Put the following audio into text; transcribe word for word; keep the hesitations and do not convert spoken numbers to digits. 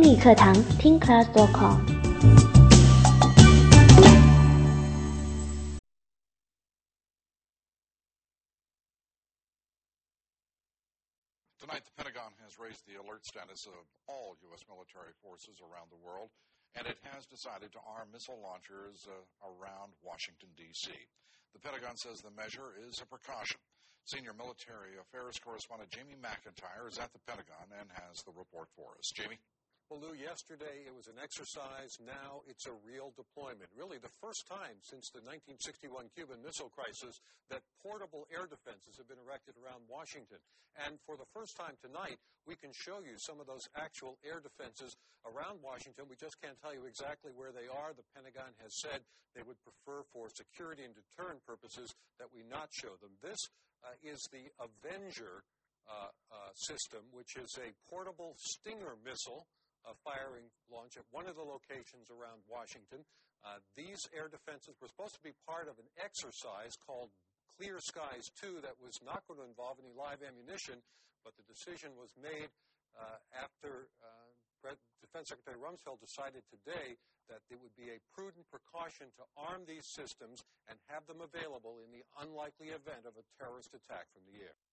英语课堂听 class dot com。 Tonight, the Pentagon has raised the alert status of all U S military forces around the world, and it has decided to arm missile launchers uh, around Washington, D C The Pentagon says the measure is a precaution. Senior military affairs correspondent Jamie McIntyre is at the Pentagon and has the report for us. Jamie? Well, Lou, yesterday it was an exercise. Now it's a real deployment. Really the first time since the nineteen sixty-one Cuban Missile Crisis that portable air defenses have been erected around Washington. And for the first time tonight, we can show you some of those actual air defenses around Washington. We just can't tell you exactly where they are. The Pentagon has said they would prefer for security and deterrent purposes that we not show them. This uh, is the Avenger uh, uh, system, which is a portable Stinger missile Uh, firing launch at one of the locations around Washington. Uh, these air defenses were supposed to be part of an exercise called Clear Skies two that was not going to involve any live ammunition, but the decision was made uh, after uh, Defense Secretary Rumsfeld decided today that it would be a prudent precaution to arm these systems and have them available in the unlikely event of a terrorist attack from the air.